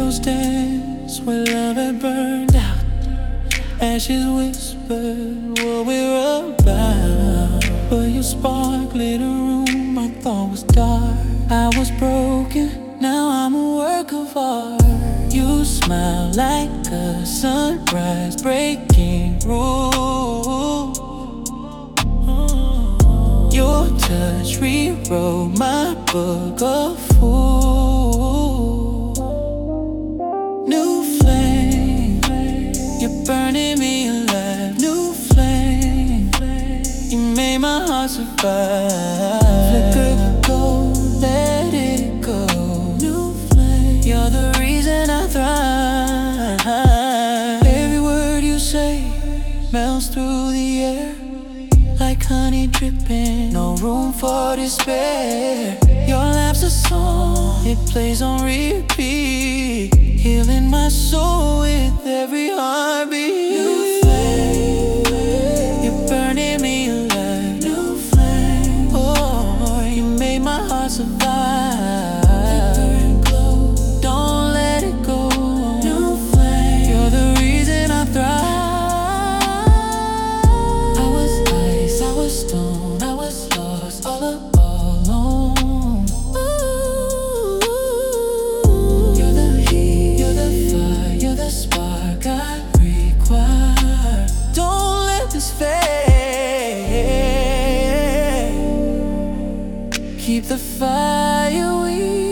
Shadows dance where love had burned out. Ashes whispered what we're about. But your spark lit a room I thought was dark. I was broken, now I'm a work of art. You smile like a sunrise breaking rules. Your touch rewrote my book of fools. New flame, you're burning me alive. New flame, you made my heart survive. Flicker go, let it go. New flame, you're the reason I thrive. Every word you say melts through the air like honey dripping, no room for despair. Your laugh's a song, it plays on repeat, healing my soul with every heartbeat. New flame, you're burning me alive. New flame, oh, you made my heart survive. Flicker and glow, don't let it go. New flame, you're the reason I thrive. Stone, I was lost all alone. Ooh, you're the heat, you're the fire, you're the spark I require. Don't let this fade. Keep the fire we